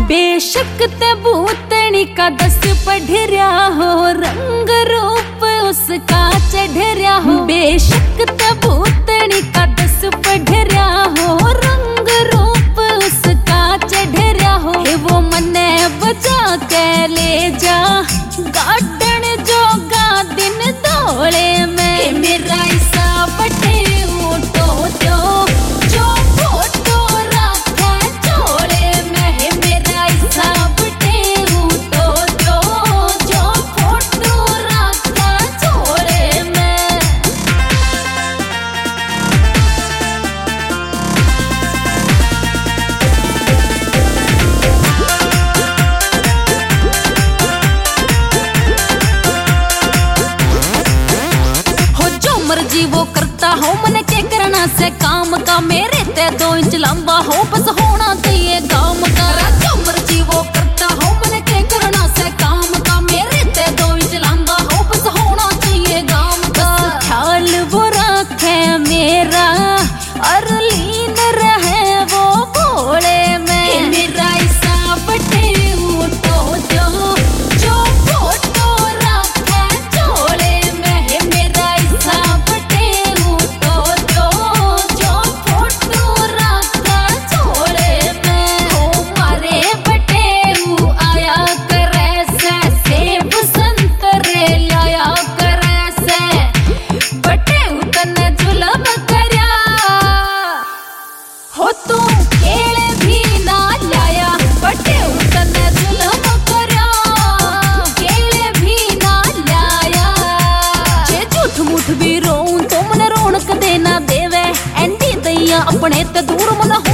बेशक ते भूतनी का दस पढ़रिया हो, रंग रूप उसका चढ़रिया हो। बेशक ते भूतनी का दस पढ़रिया हो, रंग रूप उसका चढ़रिया हो। वो मने बचा के ले जा गार्डन जोगा दिन दौड़े में। मेरा ऐसा बटे ऊँटो जो फोटो रखे चोले में। मेरा ऐसा बटे ऊँटो जो फोटो रखे चोले में। मर्जी वो करता हो, मन के करना से काम का। मेरे ते 2 इंच लंबा हो, बस होना चाहिए काम का। जो मर्जी वो करता हो, मन के करना से काम का। मेरे ते 2 इंच लंबा हो, बस होना चाहिए काम का। ख्याल वो रखे मेरा और लीन रहे वो भोले में। मेरा ऐसा बटे ऊँटो जो फोटो रखे चोले में। मेरा ऐसा बटे ऊँटो जो फोटो रखे चोले में। हो मारे बटे आया करे से, सेब संतरे लाया करे से। बटे तने जुलम करया हो, तू केले भी ना लाया। बटे तने जुलम करया, केले भी ना लाया। जे झूठ मूठ भी रोऊं तो मन रौनक देना देवे। एंडी दैया अपने ते दूर मन